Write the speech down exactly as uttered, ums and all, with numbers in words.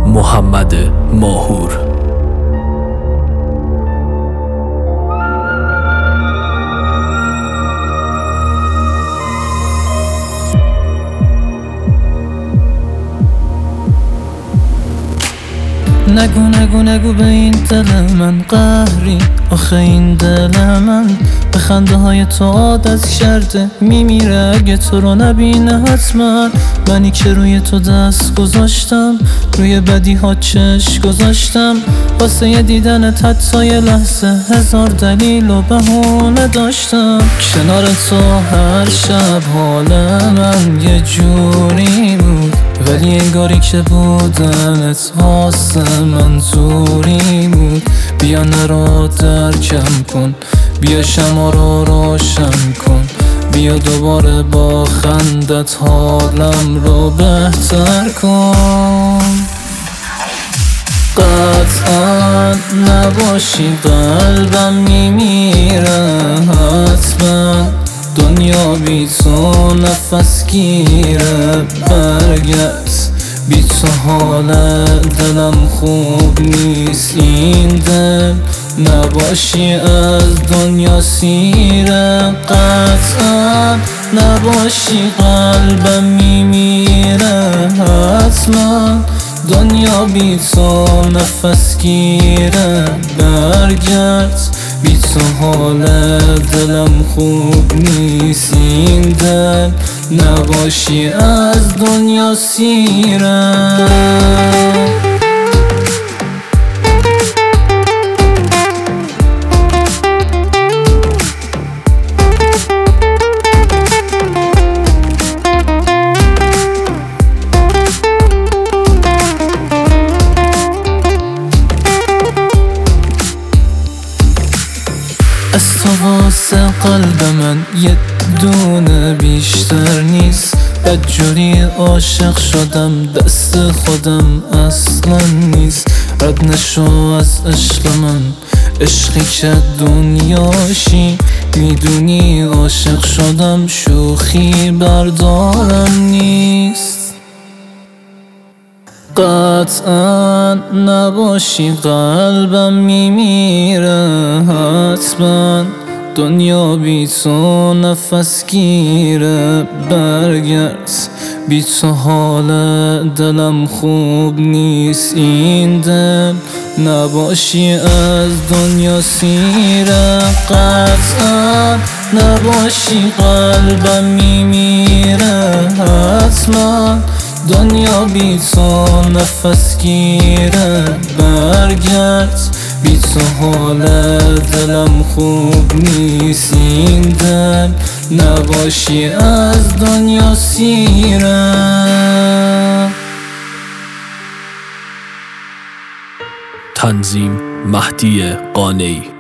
محمد ماهور. نگو نگو نگو به این دل من قهری، آخه این دل من به خنده های تو عادت کرده، میمیره اگه تو رو نبینه حتما. منی که روی تو دست گذاشتم، روی بدی ها چشم گذاشتم، واسه یه دیدنت حتی یه لحظه هزار دلیل و بهونه داشتم. کنار تو هر شب حال من یه جوری بود، ولی انگاری که بودنت واسه من زوری بود. بیا نرو درکم کن، بیا شما رو روشن کن، بیا دوباره با خندت حالم رو بهتر کن. قطعا نباشی قلبم میمیره حتما، دنیا بی تو نفس گیره. برگرد بی تو حال دلم خوب نیست، این دل نباشی از دنیا سیره. قطعا نباشی قلبم میمیره حتما، دنیا بی تو نفس گیره. برگرد بی تو حال دلم خوب نیست، این دل نباشی از دنیا سیره. از تو واسه قلب من یه دونه بیشتر نیست. بدجوری عاشق شدم، دست خودم اصلا نیست. رد نشو از عشق من، عشقی که دنیاشی. میدونی عاشق شدم، شوخی بردارم نیست. قطعا نباشی قلبم میمیره حتما، دنیا بی تو نفس گیره. برگرد بی تو حال دلم خوب نیست، این دل نباشی از دنیا سیره. قطعا نباشی قلبم میمیره حتما، دنیا بی تو نفس گیره. برگرد بی تو حال دلم خوب نیست، این دل نباشی از دنیا سیره. تنظیم مهدی قانعی.